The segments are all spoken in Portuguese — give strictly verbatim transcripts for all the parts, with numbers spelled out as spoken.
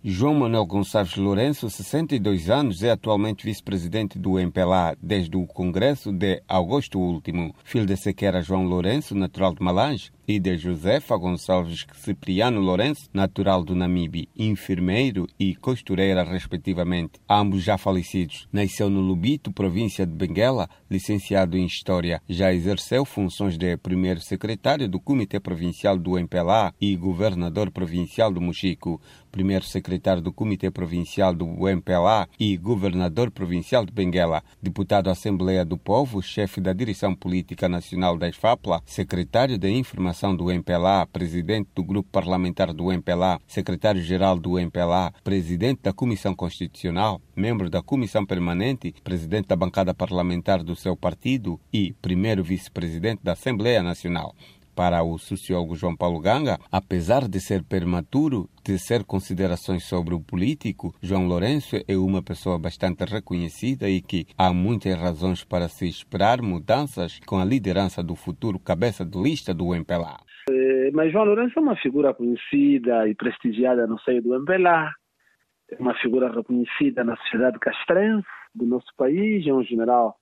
João Manuel Gonçalves Lourenço, sessenta e dois anos, é atualmente vice-presidente do M P L A desde o Congresso de agosto último. Filho de Sequeira João Lourenço, natural de Malange, e de Josefa Gonçalves Cipriano Lourenço, natural do Namibe, enfermeiro e costureira, respectivamente. Ambos já falecidos. Nasceu no Lubito, província de Benguela, licenciado em História. Já exerceu funções de primeiro secretário do Comitê Provincial do M P L A e governador provincial do Mochico, primeiro secretário do Comitê Provincial do M P L A e governador provincial de Benguela, deputado à Assembleia do Povo, chefe da Direção Política Nacional da ESFAPLA, secretário de Informação do M P L A, presidente do Grupo Parlamentar do M P L A, secretário-geral do M P L A, presidente da Comissão Constitucional, membro da Comissão Permanente, presidente da bancada parlamentar do seu partido e primeiro vice-presidente da Assembleia Nacional. Para o sociólogo João Paulo Ganga, apesar de ser prematuro, tecer considerações sobre o político, João Lourenço é uma pessoa bastante reconhecida e que há muitas razões para se esperar mudanças com a liderança do futuro cabeça de lista do M P L A. É, mas João Lourenço é uma figura conhecida e prestigiada no seio do M P L A, é uma figura reconhecida na sociedade castrense do nosso país, é um general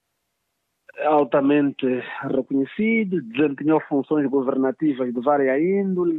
altamente reconhecido, desempenhou funções governativas de várias índole,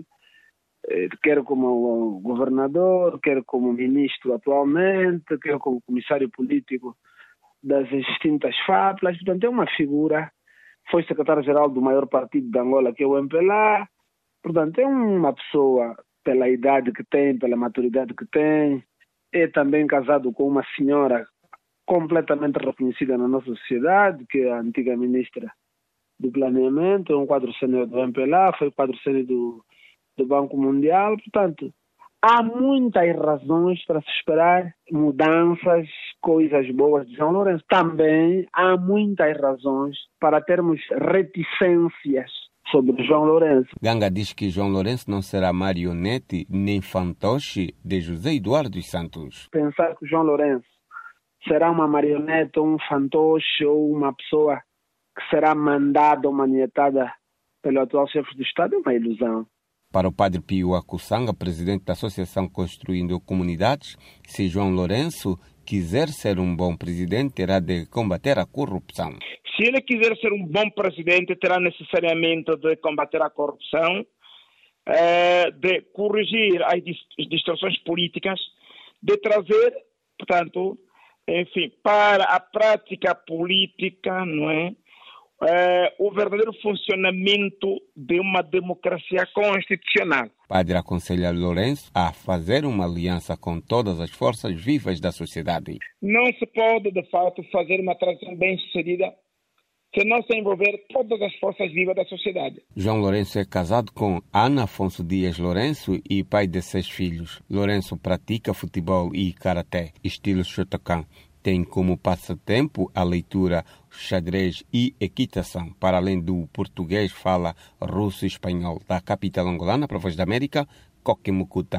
quer como governador, quer como ministro atualmente, quer como comissário político das distintas FAPLAs. Portanto, é uma figura, foi secretário-geral do maior partido de Angola, que é o M P L A. Portanto, é uma pessoa, pela idade que tem, pela maturidade que tem, é também casado com uma senhora completamente reconhecida na nossa sociedade, que é a antiga ministra do Planeamento, é um quadro sênior do M P L A, foi quadro sênior do, do Banco Mundial. Portanto, há muitas razões para se esperar mudanças, coisas boas de João Lourenço. Também há muitas razões para termos reticências sobre João Lourenço. Ganga diz que João Lourenço não será marionete nem fantoche de José Eduardo dos Santos. Pensar que João Lourenço será uma marionete, um fantoche ou uma pessoa que será mandada ou manietada pelo atual chefe do Estado é uma ilusão. Para o padre Pio Acussanga, presidente da Associação Construindo Comunidades, se João Lourenço quiser ser um bom presidente, terá de combater a corrupção. Se ele quiser ser um bom presidente, terá necessariamente de combater a corrupção, de corrigir as distorções políticas, de trazer, portanto, enfim, para a prática política, não é? É, o verdadeiro funcionamento de uma democracia constitucional. Padre aconselha Lourenço a fazer uma aliança com todas as forças vivas da sociedade. Não se pode, de fato, fazer uma transição bem-sucedida se não se envolver todas as forças vivas da sociedade. João Lourenço é casado com Ana Afonso Dias Lourenço e pai de seis filhos. Lourenço pratica futebol e karaté, estilo Shotokan. Tem como passatempo a leitura, xadrez e equitação. Para além do português, fala russo e espanhol. Da capital angolana, para a Voz da América, Coque Mucuta.